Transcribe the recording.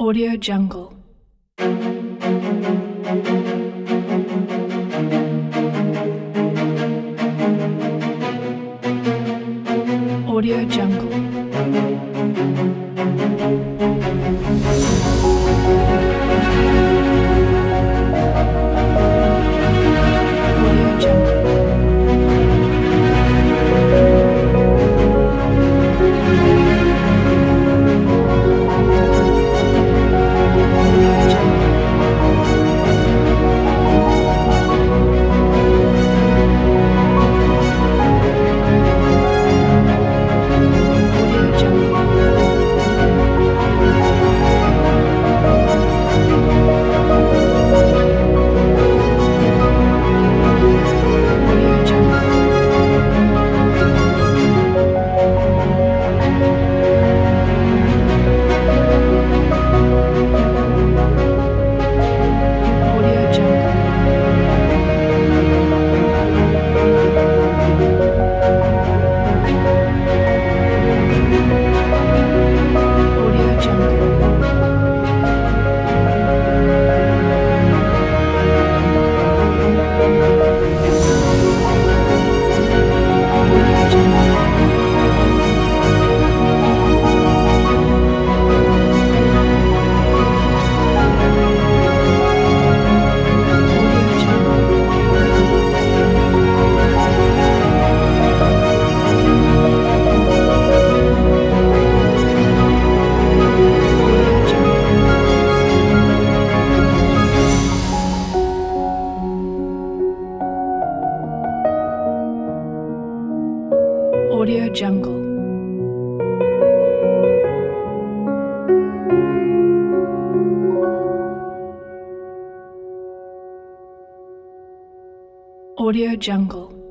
Audio Jungle. Audio Jungle. Audio Jungle. Audio Jungle. Audio Jungle. Audio Jungle. Audio Jungle. Audio Jungle. Audio Jungle. Audio Jungle. Audio Jungle. Audio Jungle. Audio Jungle.